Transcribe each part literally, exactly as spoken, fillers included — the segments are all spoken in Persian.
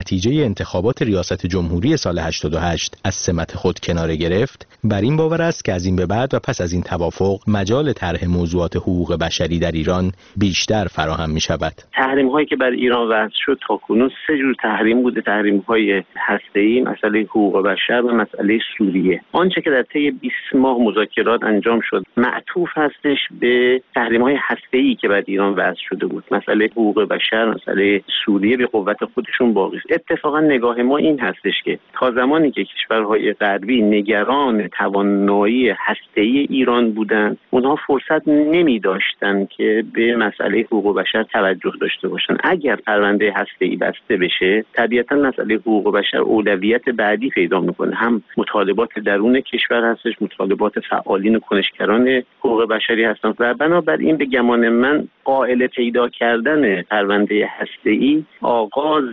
نتیجه انتخابات ریاست جمهوری سال هشتاد و هشت از سمت خود کناره گرفت، بر این باور است که از این به بعد و پس از این توافق مجال طرح موضوعات حقوق بشری در ایران بیشتر فراهم می شود. تحریم هایی که بر ایران وضع شد تاکنون سه جور تحریم بوده: تحریم های هسته‌ای، مسئله حقوق بشر و مسئله سوریه. آنچه که در طی بیست ماه مذاکرات انجام شد معطوف هستش به تحریم های هسته‌ای که بر ایران وضع شده بود. مسئله حقوق بشر، مسئله سوریه به قوت خودشون باقی است. اتفاقا نگاه ما این هستش که تا زمانی که کشورهای غربی نگران توانایی هسته‌ای ایران بودند، اونها فرصت نمی داشتن که به مسئله حقوق بشر توجه داشته باشن. اگر پرونده هسته‌ای بسته بشه، طبیعتا مسئله حقوق بشر اولویت بعدی پیدا میکنه. هم مطالبات درون کشور هستش، مطالبات فعالین و کنشگران حقوق بشری هستند و بنابراین به گمان من قائل پیدا کردن پرونده هسته‌ای آغاز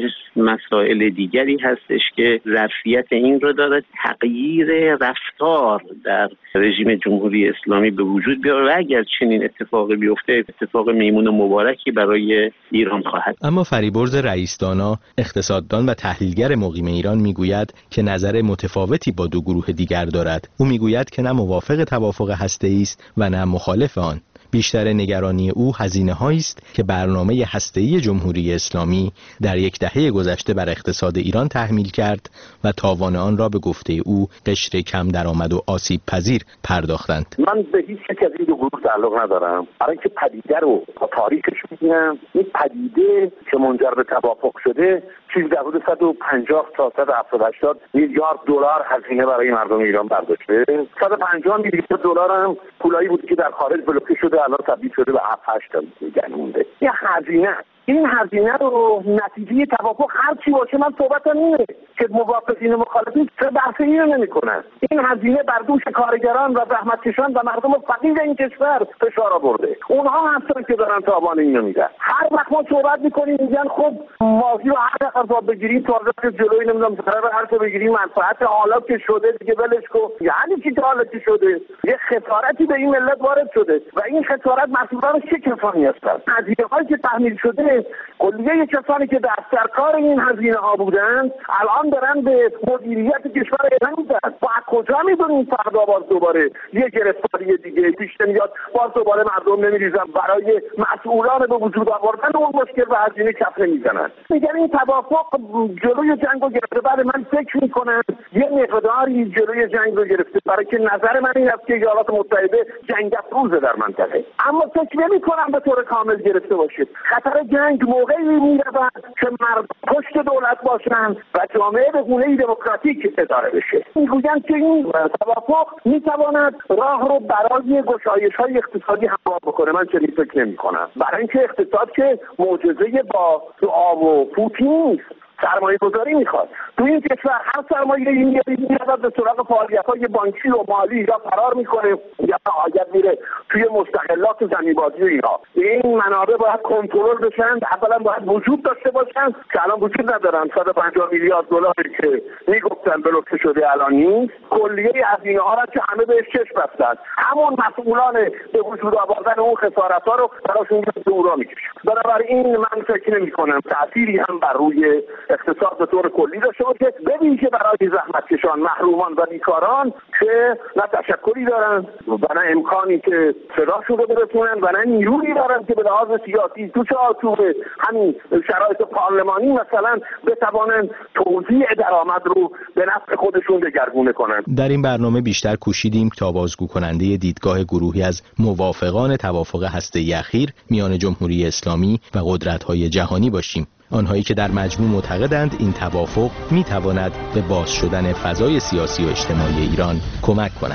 مسائل دیگری هستش که ظرفیت این رو دارد تغییر رفتار در رژیم جمهوری اسلامی به وجود بیاره و اگر چنین اتفاقی بیفته اتفاق میمون و مبارکی برای ایران خواهد. اما فریبرز رئیسدانا، اقتصاددان و تحلیلگر مقیم ایران میگوید که نظر متفاوتی با دو گروه دیگر دارد. او میگوید که نه موافق توافق هسته‌ای است و نه مخالف آن. بیشتر نگرانی او هزینه‌هایی است که برنامه هسته‌ای جمهوری اسلامی در یک دهه گذشته بر اقتصاد ایران تحمیل کرد و تاوان آن را به گفته او قشر کم درآمد و آسیب پذیر پرداختند. من به هیچ یک از این دو گروه تعلق ندارم، برای اینکه پدیده رو تا تاریخش می‌بینم. این پدیده که منجر به توافق شده چیزی در حدود صد و پنجاه تا صد و هفتاد هشتاد میلیارد دلار هزینه برای مردم ایران برداشته. صد و پنجاه میلیارد دلار هم پولایی بود که در خارج بلوکه شده، الان تبدیل شده به هفت هشت تا میلیارد مونده. یه هزینه این هزینه رو نتیجه توافق هر چی باشه من صحبتم اینه که موافقین و مخالفین چه بحثی اینو نمی‌کنن. این هزینه بر دوش کارگران و زحمتکشان و مردم فقیر این کشور فشار آورده. اونها هستن که دارن تاوان اینو میدن. هر وقت ما صحبت می‌کنیم میگن خب ماضی رو هر دفعه بگیریم تازه که جلوی نمیدونم قرار هر چه بگیریم منفعت حالا که شده دیگه ولش کن. یعنی چی که حالا که شده؟ یه خسارتی به این ملت وارد شده و این خسارت مسئولان چه کسانی هستن؟ هزینه‌هایی که تحمیل شده کلیه کسانی که دست کار این هزینه ها بودند الان دارن به مدیریت کشور اعلام میدن. با کجا میدونیم فردا باز دوباره یه گرفتاری دیگه پیش نمیاد، باز دوباره مردم نمیریزن برای مسئولان به وجود آوردن اون مشکل و هزینه کف نمیزنن. میگن این توافق جلوی جنگ رو گرفته. بعد من فکر میکنم یه مقداری جلوی جنگ رو گرفته، برای که نظر من این است که ایالات متحده جنگ افروزه در منطقه، اما فکر نمیکنم به طور کامل گرفته باشه. خطر جنگ موقعی میرود که مردم پشت دولت باشند و جامعه به گونه‌ای دموکراتیک اداره بشه. میگویند که این توافق میتواند راه رو برای گشایش‌های اقتصادی هموار بکنه. من چنین فکر نمی‌کنم، برای اینکه اقتصاد که معجزه با دعا و پوتی نیست، سرمایه گذاری میخواد. تو این کشور هر سرمایه این میاد به سراغ فعالیت‌های بانکی و مالی یا فرار میکنه یا عادت میره توی مستقلات زمین‌بازی و اینا. این منابع باید کنترل بشن، اولا باید وجود داشته باشن که الان وجود ندارن. صد و پنجاه میلیارد دلاری که میگفتن بلوکه شده الان نیست. کلیه هزینه ها را که همه بهش چشم بستن، همون مسئولان به وجود آوردن اون خسارت ها رو براشون دورا میکشن. بنابراین من فکر نمی‌کنم تأثیری هم بر روی اقتصاد به طور کلی داشته باشه، به ویژه برای زحمتکشان، محرومان و بیکاران که نه تشکری دارن و نه امکانی که صداشون رو برسونن و نه نیرویی دارن که به لحاظ سیاسی تو چارچوب همین شرایط پارلمانی مثلا بتوانن توزیع درآمد رو به نفع خودشون دگرگونه کنن. در این برنامه بیشتر کوشیدیم تا بازگو کننده دیدگاه گروهی از موافقان توافق هسته‌ای اخیر میان جمهوری اسلامی و قدرت‌های جهانی باشیم. آنهایی که در مجموع معتقدند این توافق میتواند به باز شدن فضای سیاسی و اجتماعی ایران کمک کند.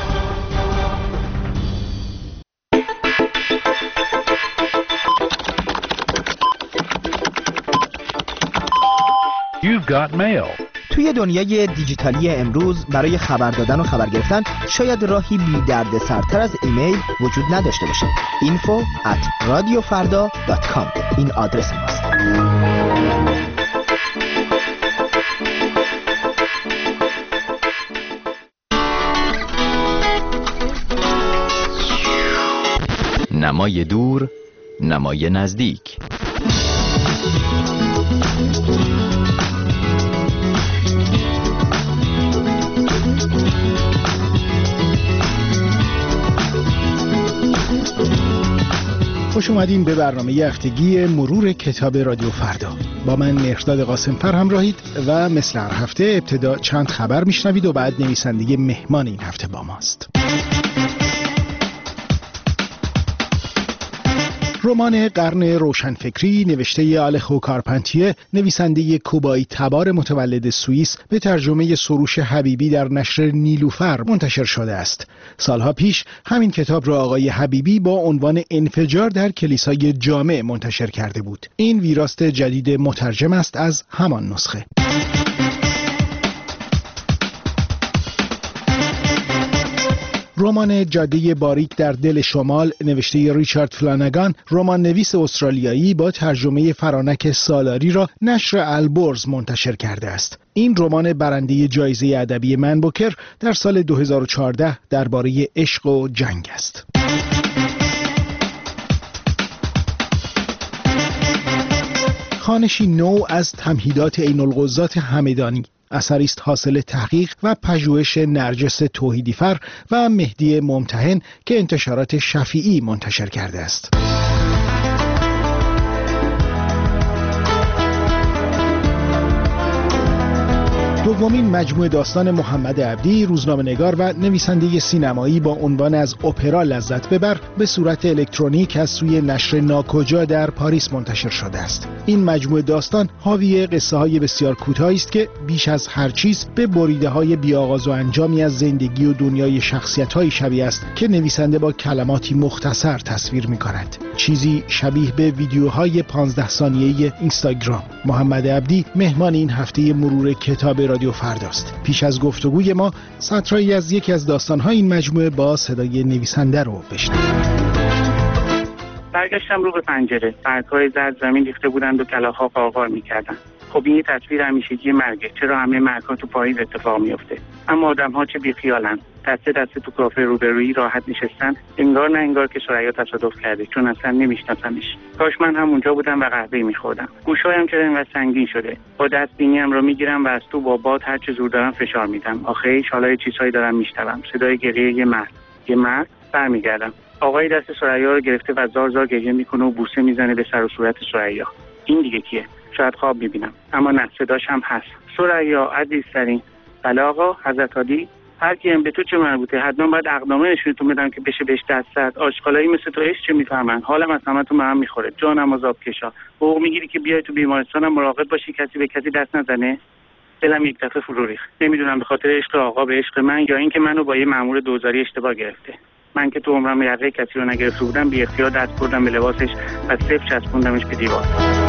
You've got mail. توی دنیای دیجیتالی امروز برای خبر دادن و خبر گرفتن شاید راهی بی درد سرتر از ایمیل وجود نداشته باشه. info at radiofarda dot com این آدرس ماست. نمای دور، نمای نزدیک. خوش اومدین به برنامه هفتگی مرور کتاب رادیو فردا. با من مهرداد قاسمفر همراهید و مثل هر هفته ابتدا چند خبر میشنوید و بعد نویسنده مهمان این هفته با ماست. رمان قرن روشنفکری نوشته آلخو کارپنتیه، نویسنده کوبایی تبار متولد سوئیس، به ترجمه سروش حبیبی در نشر نیلوفر منتشر شده است. سالها پیش همین کتاب را آقای حبیبی با عنوان انفجار در کلیسای جامع منتشر کرده بود. این ویراست جدید مترجم است از همان نسخه. رمان جاده باریک در دل شمال نوشته ریچارد فلانگان، رمان نویس استرالیایی، با ترجمه فرانک سالاری را نشر البرز منتشر کرده است. این رمان برنده جایزه ادبی من بوکر در سال دو هزار و چهارده درباره عشق و جنگ است. خوانشی نو از تمهیدات عین الغزات همدانی، اثری است حاصل تحقیق و پژوهش نرجس توحیدیفر و مهدی ممتحن که انتشارات شفیعی منتشر کرده است. دومین مجموعه داستان محمد عبدی، روزنامه‌نگار و نویسنده سینمایی، با عنوان از اپرا لذت ببر به صورت الکترونیک از سوی نشر ناکجا در پاریس منتشر شده است. این مجموعه داستان حاوی قصه‌های بسیار کوتاهی است که بیش از هر چیز به بریده‌های بی‌آغاز و انجامی از زندگی و دنیای شخصیت‌های شبیه است که نویسنده با کلماتی مختصر تصویر می‌کند. چیزی شبیه به ویدیوهای پانزده ثانیه‌ای اینستاگرام. محمد عبدی مهمان این هفته مرور کتاب رادیو فرداست. پیش از گفتگوی ما سطرهایی از یکی از داستان‌های این مجموعه با صدای نویسنده رو بشنوید. برگشتم رو به پنجره. برگ‌های زرد زمین ریخته بودند و کلاغ‌ها قارقار می‌کردند. خب این یه تصویر همیشگی مرگه. چرا همه مرگ‌ها تو پاییز اتفاق میفته؟ اما آدم‌ها چه بیخیالن. دسته دسته تو کافه روبرویی راحت نشستن، انگار نه انگار که ثریا تصادف کرده، چون اصلا نمیشناسمش. کاش من هم اونجا بودم و قهوه می‌خوردم. گوشایم چرا اینقدر سنگین شده؟ با دست بینیم رو میگیرم و از تو با باد هر چه زور دارم فشار میدم. آخه حالا یه چیزهایی دارم میشنوم. صدای گریه یه مرد. یه مرد. برمیگردم. آقای دست ثریا رو گرفته و زار زار گریه میکنه و بوسه میزنه به سر و صورت ثریا. این دیگه کیه؟ شاید خواب میبینم، اما نه، صداش هم هست. ثریا عزیزترین. بله آقا، حضرت عالی. هر کیم به تو چه مربوطه؟ حتما باید اقدامه نشونتون بدم که بشه بهش دست زد. آشغالایی مثل تو عشق چه میفهمن؟ حالم از همتون به هم میخوره. جانم از آب کشا. حقوق میگیری که بیای تو بیمارستانم مراقب باشی کسی به کسی دست نزنه؟ دلم یک دفعه فرو ریخت. نمیدونم به خاطر عشق آقا به عشق من یا اینکه منو با یه مأمور دوزاری اشتباه گرفته. من که تو عمرم یقه کسی رو نگرفته بودم، بی اختیار دست بردم به لباسش و صفر چسبوندمش به دیوار.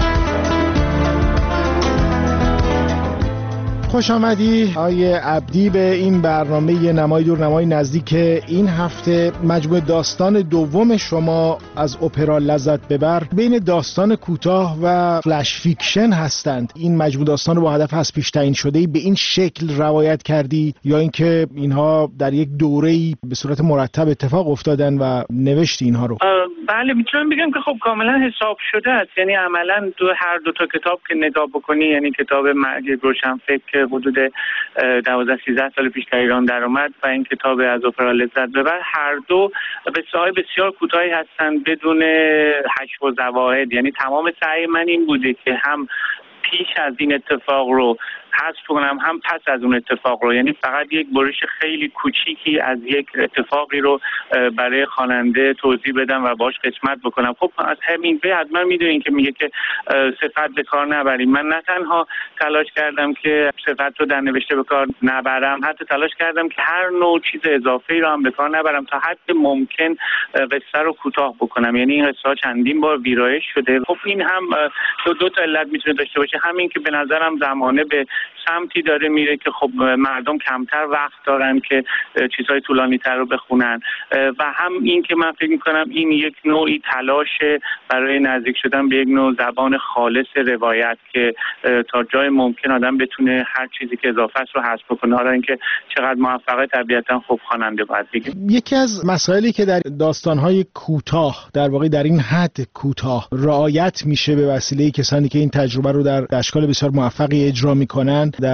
خوش آمدی آقای عبدی به این برنامه نمای دور نمای نزدیک. این هفته مجموعه داستان دوم شما از اپرا لذت ببر بین داستان کوتاه و فلش فیکشن هستند. این مجموعه داستان رو با هدف از پیش تعیین شده به این شکل روایت کردی یا اینکه اینها در یک دوره‌ای به صورت مرتب اتفاق افتادن و نوشتی اینها رو؟ بله، میتونم بگم که خب کاملا حساب شده است. یعنی عملا تو هر دو تا کتاب که نگاه بکنی، یعنی کتاب مرگ روشنفکر حدود دوازده سیزده سال پیش در ایران در اومد و این کتاب از اپرا لذت ببر، هر دو قصه‌های بسیار کوتاهی هستند بدون حشو و زواهد. یعنی تمام سعی من این بوده که هم پیش از این اتفاق رو حذف کنم هم پس از اون اتفاق رو، یعنی فقط یک برش خیلی کوچیکی از یک اتفاقی رو برای خواننده توضیح بدم و باش قسمت بکنم. خب از همین به حتما میدونین که میگه که صفت به کار نبریم. من نه تنها تلاش کردم که صفت رو در نوشته به کار نبرم، حتی تلاش کردم که هر نوع چیز اضافه‌ای رو هم به کار نبرم تا حد ممکن قصه رو کوتاه بکنم. یعنی این قصه چندین بار ویرایش شده. خب این هم دو, دو تا علت میتونه داشته باشه. همین که به نظرم زمانه به سمتی داره میره که خب مردم کمتر وقت دارن که چیزهای طولانی تر رو بخونن و هم این که من فکر میکنم این یک نوعی تلاشه برای نزدیک شدن به یک نوع زبان خالص روایت که تا جای ممکن آدم بتونه هر چیزی که اضافه است رو حذف کنه. حالا اینکه چقدر موفقه طبیعتا خب خواننده باید بگه. یکی از مسائلی که در داستان‌های کوتاه، در واقع در این حد کوتاه رعایت میشه به وسیله کسانی که این تجربه رو در اشکال بسیار موفقی اجرا میکنن، در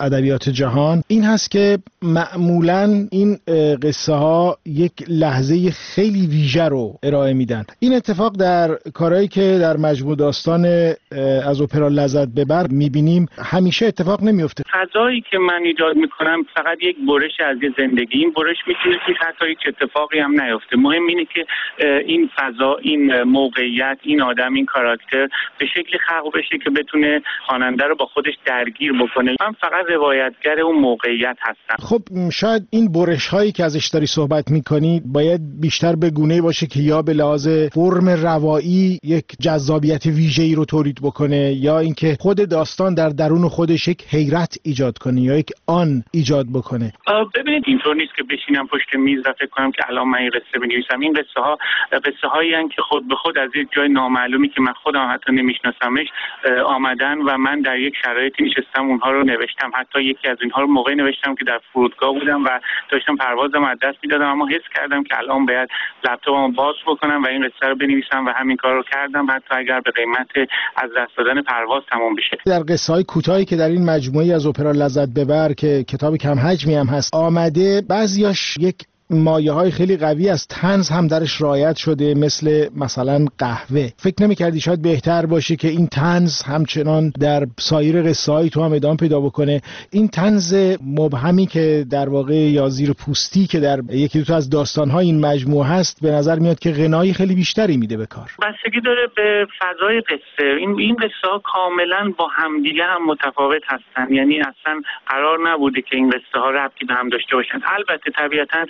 ادبیات جهان این هست که معمولاً این قصه ها یک لحظه خیلی ویژه رو ارائه میدن. این اتفاق در کارهایی که در مجموع داستان از اپرا لذت ببر میبینیم همیشه اتفاق نمیفته. فضایی که من ایجاد میکنم فقط یک برش از زندگی، این برش میتونه که حتی هیچ اتفاقی هم نیفته. مهم اینه که این فضا، این موقعیت، این آدم، این کاراکتر به شکلی خلق بشه که بتونه خواننده رو با خودش درگیر بکنه. من فقط روایتگر اون موقعیت هستم. خب شاید این برش هایی که ازش داری صحبت میکنی باید بیشتر به گونه‌ای باشه که یا به لحاظ فرم روایی یک جذابیت ویژه‌ای رو تولید بکنه، یا اینکه خود داستان در درون خودش یک حیرت ایجاد کنه یا یک آن ایجاد بکنه. ببینید اینطور نیست که بشینم پشت میز و فکر کنم که الان من این قصه بنویسم. این قصه ها قصه هایی هستند که خود به خود از یک جای نامعلومی که من خودم حتی نمیشناسمش آمدن و من در یک شرایطی نشستم اونها رو نوشتم. حتی یکی از اینها رو موقعی نوشتم که در فرودگاه بودم و داشتم پروازم از دست میدادم، اما حس کردم که الان باید لپتاپمو باز بکنم و این قصه رو بنویسم و همین کار رو کردم، حتی اگر به قیمت از دست دادن پرواز تمام بشه. در قصه های کوتاهی که در این مجموعه از اپرا لذت ببر که کتاب کم حجمی هم هست آمده، بعضیاش یک مایه های خیلی قوی از طنز هم درش رعایت شده، مثل مثلا قهوه. فکر نمی‌کردی شاید بهتر باشه که این طنز همچنان در سایر قصه های تو هم ادامه پیدا بکنه؟ این طنز مبهمی که در واقع یا زیر پوستی که در یکی دو تا از داستان‌های این مجموعه هست به نظر میاد که غنای خیلی بیشتری میده به کار. بستگی داره به فضای قصه. این این قصه ها کاملا با همدیگه هم متفاوت هستن، یعنی اصلا قرار نبوده که این قصه ها ربطی به هم داشته باشن. البته طبیعتاً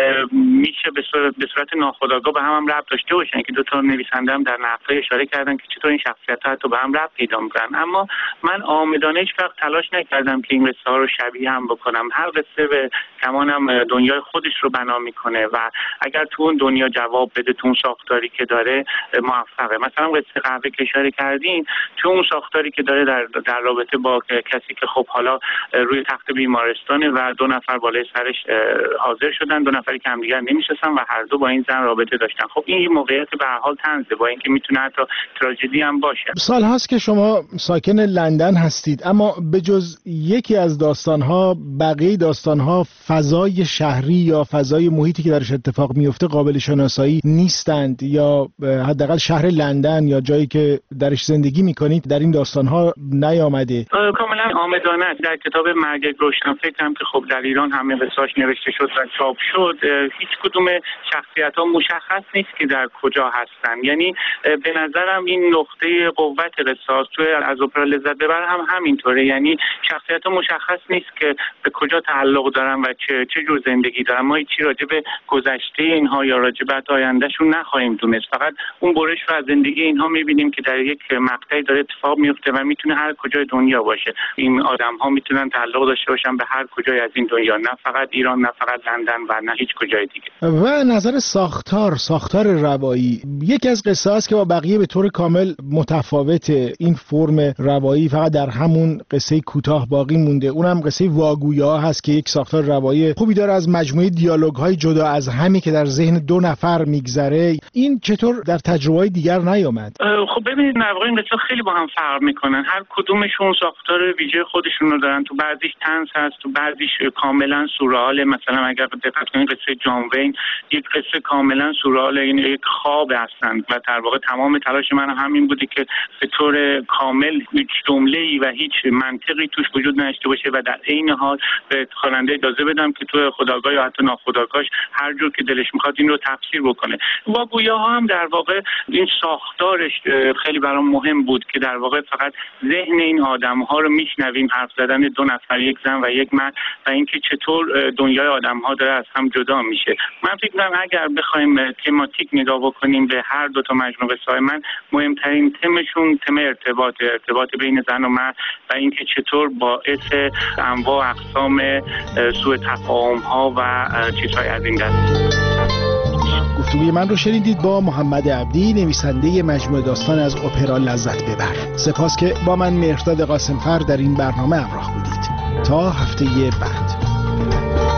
میشه به صورت به صورت ناخودآگاه به هم, هم ربط داشته باشن که دو تا نویسنده هم در نقدها اشاره کردن که چطور این شخصیت‌ها حتی به هم ربط پیدا می‌کنن. اما من عامدانه هیچ وقت تلاش نکردم که این قصه ها رو شبیه هم بکنم. هر قصه به کمانم دنیای خودش رو بنا میکنه و اگر تو اون دنیا جواب بده، تو اون ساختاری که داره موفقه. مثلا قصه قهوه که اشاره کردین، تو اون ساختاری که داره در در رابطه با کسی که خب حالا روی تخت بیمارستانه و دو نفر بالای سرش حاضر شدن، دو نفری که همدیگر نمی‌شناسن و هر دو با این زن رابطه داشتن. خب این موقعیت به هر حال طنزه، با اینکه میتونه حتی تراژدی هم باشه. سال هاست که شما ساکن لندن هستید، اما به جز یکی از داستان‌ها بقیه داستان‌ها فضای شهری یا فضای محیطی که درش اتفاق میفته قابل شناسایی نیستند، یا حداقل شهر لندن یا جایی که درش زندگی میکنید در این داستان‌ها نیامده. کاملا عامدانه در کتاب مرگ روشنفکرم که خب در ایران همه قصه‌اش نوشته شد و چاپ شد، هیچ کدوم شخصیت‌ها مشخص نیست که در کجا هستن. یعنی به نظرم این نقطه قوت قصه تو از اپرا لذت ببر هم همینطوره، یعنی شخصیت‌ها مشخص نیست که به کجا تعلق دارن و چه چه جور زندگی دارن. ما هیچی راجع به گذشته اینها یا راجع به آیندهشون نخواهیم دونست، فقط اون برش رو از زندگی اینها می‌بینیم که در یک مقطعی داره اتفاق میفته و میتونه هر کجای دنیا باشه. این آدم‌ها میتونن تعلق داشته باشن به هر کجای از این دنیا، نه فقط ایران، نه فقط لندن و نه هیچ کجای دیگه. و نظر ساختار ساختار روایی یکی از قصه است که با بقیه به طور کامل متفاوته. این فرم روایی فقط در همون قصه کوتاه باقی مونده، اونم قصه واگویا هست که یک ساختار روایی خوبی داره از مجموعه دیالوگ‌های جدا از همی که در ذهن دو نفر میگذره. این چطور در تجربه‌های دیگر نیامد؟ خب ببینید در واقع این قصه خیلی با هم فرق میکنن، هر کدومشون ساختار ویژه خودشون رو دارن. تو بعضیش طنز هست، تو بعضیش کاملا سورئال. مثلا اگر دقت کنید قصه جان وین یک قصه کاملا سورئال، این یک خواب هستند و در واقع تمام تلاش من همین بوده که به طور کامل هیچ جمله‌ای و هیچ منطقی توش وجود نداشته باشه و در عین حال به خواننده اجازه بدم که تو خودآگاه یا حتی ناخودآگاهش هر جور که دلش میخواد این رو تفسیر بکنه. واگویاها هم در واقع این ساختارش خیلی برام مهم بود که در واقع فقط ذهن این آدم‌ها رو میشنویم، حرف زدن دو نفر، یک زن و یک مرد، و اینکه چطور دنیای آدم‌ها داره از هم جدا میشه. من فکر می‌کنم اگر بخوایم تماتیک نگاه بکنیم به هر دو تا مجموعه قصه‌های من، مهمترین تمشون تم ارتباط ارتباط بین زن و مرد و اینکه چطور باعث انواع اقسام سوء تفاهم‌ها و چیزهای از این دست. گفتگوی من رو شنیدید با محمد عبدی، نویسنده مجموعه داستان از اپرا لذت ببر. سپاس که با من مهرداد قاسمفر در این برنامه همراه بودید. تا هفته بعد.